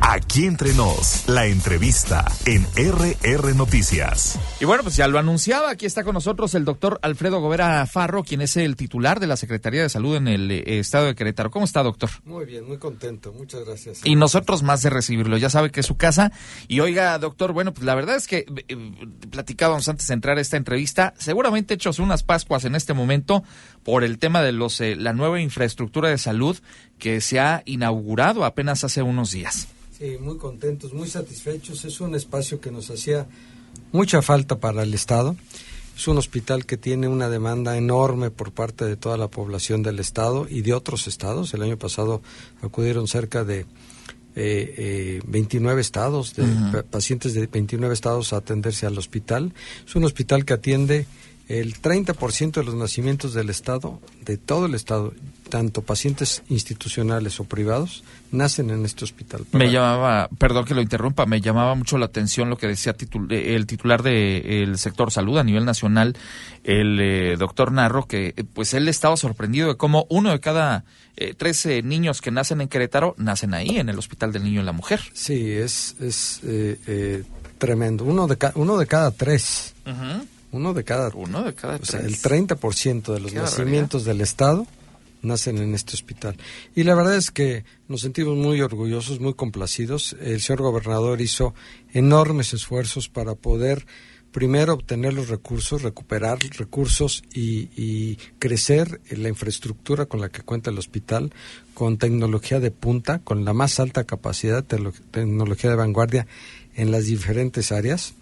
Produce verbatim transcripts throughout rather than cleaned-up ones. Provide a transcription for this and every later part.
Aquí entre nos, la entrevista en R R Noticias. Y bueno, pues ya lo anunciaba, aquí está con nosotros el doctor Alfredo Gobera Farro, quien es el titular de la Secretaría de Salud en el eh, estado de Querétaro. ¿Cómo está, doctor? Muy bien, muy contento, muchas gracias. Y nosotros más de recibirlo, ya sabe que es su casa. Y oiga, doctor, bueno, pues la verdad es que eh, platicábamos antes de entrar a esta entrevista, seguramente hechos unas pascuas en este momento por el tema de los eh, la nueva infraestructura de salud que se ha inaugurado apenas hace unos días. Sí, muy contentos, muy satisfechos. Es un espacio que nos hacía mucha falta para el Estado. Es un hospital que tiene una demanda enorme por parte de toda la población del Estado y de otros estados. El año pasado acudieron cerca de eh, eh, veintinueve estados, de uh-huh. pacientes de veintinueve estados a atenderse al hospital. Es un hospital que atiende el treinta por ciento de los nacimientos del Estado, de todo el Estado, tanto pacientes institucionales o privados, nacen en este hospital. Me llamaba, perdón que lo interrumpa, me llamaba mucho la atención lo que decía titul, el titular del sector salud a nivel nacional, el eh, doctor Narro, que pues él estaba sorprendido de cómo uno de cada eh, trece niños que nacen en Querétaro nacen ahí, en el Hospital del Niño y la Mujer. Sí, es, es eh, eh, tremendo. Uno de, ca- uno de cada tres. Uh-huh. Uno de cada, Uno de cada o tres. sea, el treinta por ciento de los Qué nacimientos barbaridad. del Estado nacen en este hospital. Y la verdad es que nos sentimos muy orgullosos, muy complacidos. El señor gobernador hizo enormes esfuerzos para poder primero obtener los recursos, recuperar recursos y, y crecer en la infraestructura con la que cuenta el hospital, con tecnología de punta, con la más alta capacidad, te- tecnología de vanguardia en las diferentes áreas.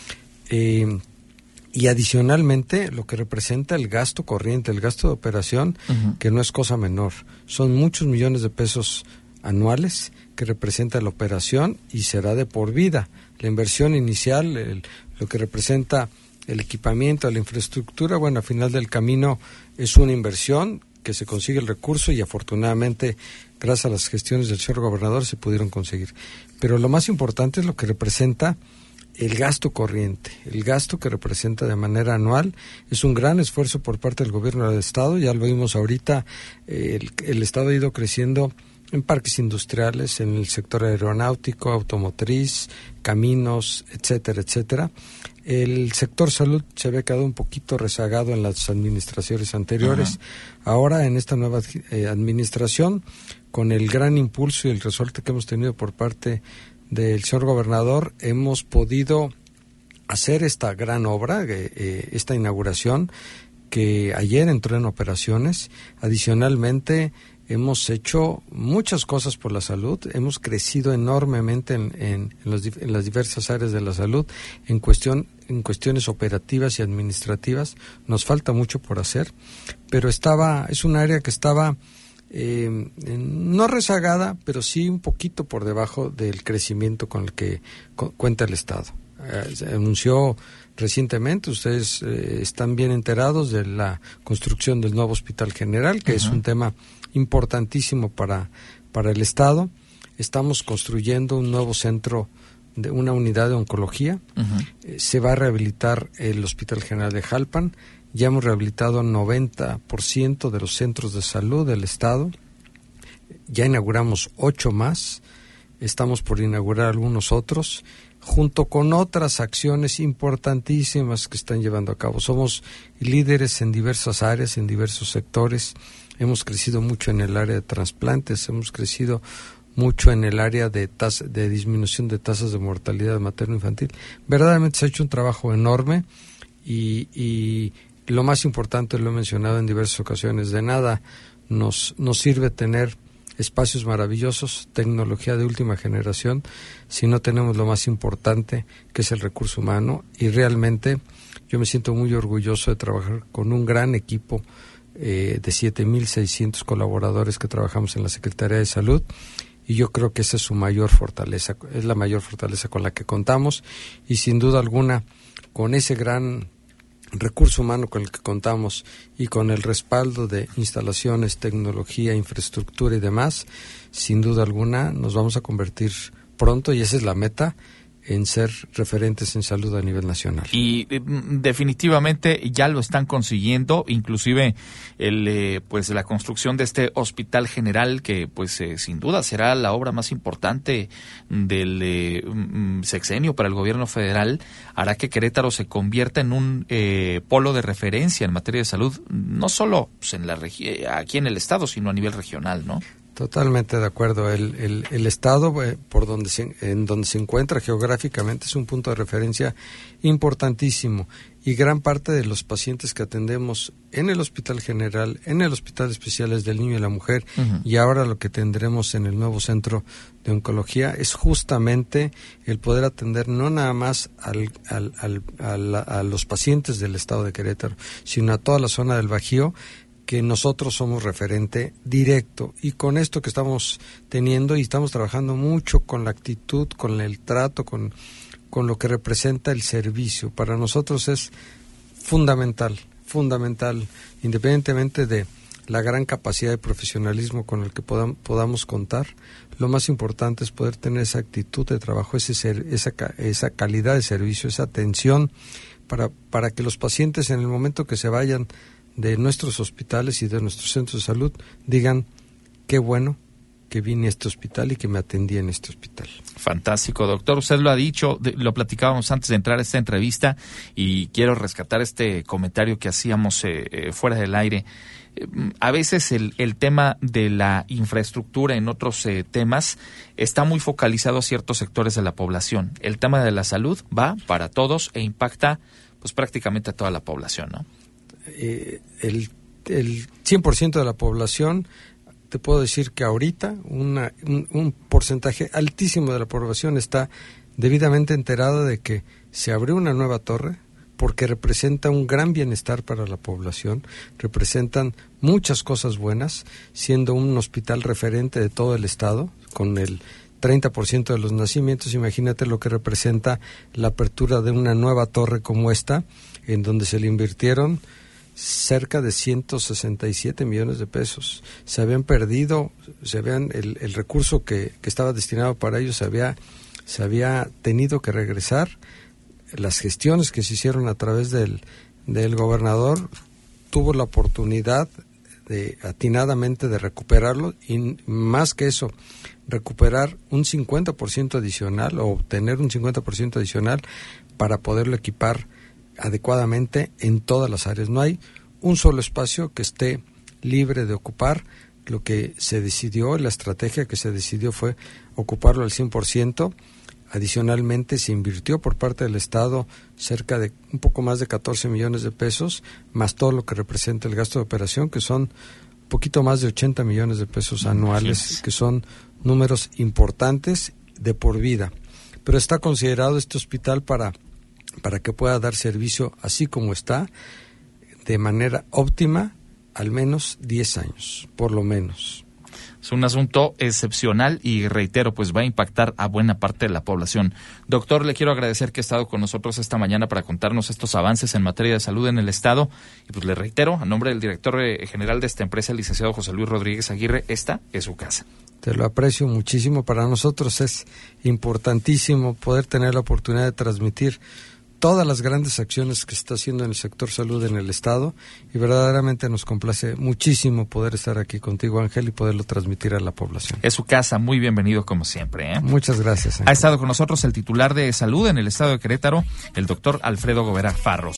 Eh, Y adicionalmente, lo que representa el gasto corriente, el gasto de operación, uh-huh. que no es cosa menor. Son muchos millones de pesos anuales que representa la operación y será de por vida. La inversión inicial, el, lo que representa el equipamiento, la infraestructura, bueno, al final del camino es una inversión que se consigue el recurso y afortunadamente, gracias a las gestiones del señor gobernador, se pudieron conseguir. Pero lo más importante es lo que representa el gasto corriente, el gasto que representa de manera anual. Es un gran esfuerzo por parte del gobierno del Estado, ya lo vimos ahorita, eh, el, el Estado ha ido creciendo en parques industriales, en el sector aeronáutico, automotriz, caminos, etcétera, etcétera. El sector salud se había quedado un poquito rezagado en las administraciones anteriores. Uh-huh. Ahora, en esta nueva eh, administración, con el gran impulso y el resorte que hemos tenido por parte del señor gobernador, hemos podido hacer esta gran obra, eh, eh, esta inauguración, que ayer entró en operaciones. Adicionalmente, hemos hecho muchas cosas por la salud, hemos crecido enormemente en, en, en, los, en las diversas áreas de la salud, en cuestión en cuestiones operativas y administrativas. Nos falta mucho por hacer, pero estaba es un área que estaba Eh, no rezagada, pero sí un poquito por debajo del crecimiento con el que cu- cuenta el Estado. Eh, se anunció recientemente, ustedes eh, están bien enterados de la construcción del nuevo Hospital General, que uh-huh. es un tema importantísimo para, para el Estado. Estamos construyendo un nuevo centro, de una unidad de oncología. Uh-huh. Eh, se va a rehabilitar el Hospital General de Jalpan. Ya hemos rehabilitado noventa por ciento de los centros de salud del Estado. Ya inauguramos ocho más. Estamos por inaugurar algunos otros, junto con otras acciones importantísimas que están llevando a cabo. Somos líderes en diversas áreas, en diversos sectores. Hemos crecido mucho en el área de trasplantes, hemos crecido mucho en el área de, tasa, de disminución de tasas de mortalidad materno-infantil. Verdaderamente se ha hecho un trabajo enorme y... y lo más importante, lo he mencionado en diversas ocasiones, de nada nos, nos sirve tener espacios maravillosos, tecnología de última generación, si no tenemos lo más importante, que es el recurso humano. Y realmente yo me siento muy orgulloso de trabajar con un gran equipo eh, de siete mil seiscientos colaboradores que trabajamos en la Secretaría de Salud, y yo creo que esa es su mayor fortaleza, es la mayor fortaleza con la que contamos, y sin duda alguna, con ese gran recurso humano con el que contamos y con el respaldo de instalaciones, tecnología, infraestructura y demás, sin duda alguna nos vamos a convertir pronto, y esa es la meta, en ser referentes en salud a nivel nacional. Y eh, definitivamente ya lo están consiguiendo, inclusive el eh, pues la construcción de este hospital general que pues eh, sin duda será la obra más importante del eh, sexenio para el gobierno federal, hará que Querétaro se convierta en un eh, polo de referencia en materia de salud, no solo pues, en la regi- aquí en el estado, sino a nivel regional, ¿no? Totalmente de acuerdo. El, el, el estado eh, por donde se, en donde se encuentra geográficamente es un punto de referencia importantísimo, y gran parte de los pacientes que atendemos en el Hospital General, en el Hospital Especiales del Niño y la Mujer, uh-huh. y ahora lo que tendremos en el nuevo Centro de Oncología es justamente el poder atender no nada más al, al, al, al, a los pacientes del estado de Querétaro, sino a toda la zona del Bajío, que nosotros somos referente directo, y con esto que estamos teniendo, y estamos trabajando mucho con la actitud, con el trato, con, con lo que representa el servicio. Para nosotros es fundamental, fundamental, independientemente de la gran capacidad de profesionalismo con el que podam, podamos contar, lo más importante es poder tener esa actitud de trabajo, ese ser, esa, esa calidad de servicio, esa atención, para, para que los pacientes en el momento que se vayan de nuestros hospitales y de nuestros centros de salud digan, qué bueno que vine a este hospital y que me atendí en este hospital. Fantástico, doctor. Usted lo ha dicho, de, lo platicábamos antes de entrar a esta entrevista, y quiero rescatar este comentario que hacíamos eh, eh, fuera del aire. Eh, a veces el, el tema de la infraestructura en otros eh, temas está muy focalizado a ciertos sectores de la población. El tema de la salud va para todos e impacta pues prácticamente a toda la población, ¿no? Eh, el, el cien por ciento de la población, te puedo decir que ahorita una, un, un porcentaje altísimo de la población está debidamente enterada de que se abrió una nueva torre, porque representa un gran bienestar para la población, representan muchas cosas buenas, siendo un hospital referente de todo el estado, con el treinta por ciento de los nacimientos. Imagínate lo que representa la apertura de una nueva torre como esta, en donde se le invirtieron cerca de ciento sesenta y siete millones de pesos. Se habían perdido, se habían el, el recurso que, que estaba destinado para ellos se había, se había tenido que regresar. Las gestiones que se hicieron a través del, del gobernador tuvo la oportunidad de atinadamente de recuperarlo, y más que eso, recuperar un cincuenta por ciento adicional, o obtener un cincuenta por ciento adicional para poderlo equipar adecuadamente en todas las áreas. No hay un solo espacio que esté libre de ocupar. Lo que se decidió, la estrategia que se decidió fue ocuparlo al cien por ciento. Adicionalmente se invirtió por parte del Estado cerca de un poco más de catorce millones de pesos, más todo lo que representa el gasto de operación, que son un poquito más de ochenta millones de pesos anuales, sí, que son números importantes de por vida. Pero está considerado este hospital para para que pueda dar servicio así como está, de manera óptima, al menos diez años, por lo menos. Es un asunto excepcional y, reitero, pues va a impactar a buena parte de la población. Doctor, le quiero agradecer que ha estado con nosotros esta mañana para contarnos estos avances en materia de salud en el Estado. Y pues le reitero, a nombre del director general de esta empresa, el licenciado José Luis Rodríguez Aguirre, esta es su casa. Te lo aprecio muchísimo. Para nosotros es importantísimo poder tener la oportunidad de transmitir todas las grandes acciones que se está haciendo en el sector salud en el Estado, y verdaderamente nos complace muchísimo poder estar aquí contigo, Ángel, y poderlo transmitir a la población. Es su casa, muy bienvenido como siempre, ¿eh? Muchas gracias, Ángel. Ha estado con nosotros el titular de salud en el Estado de Querétaro, el doctor Alfredo Gobera Farros.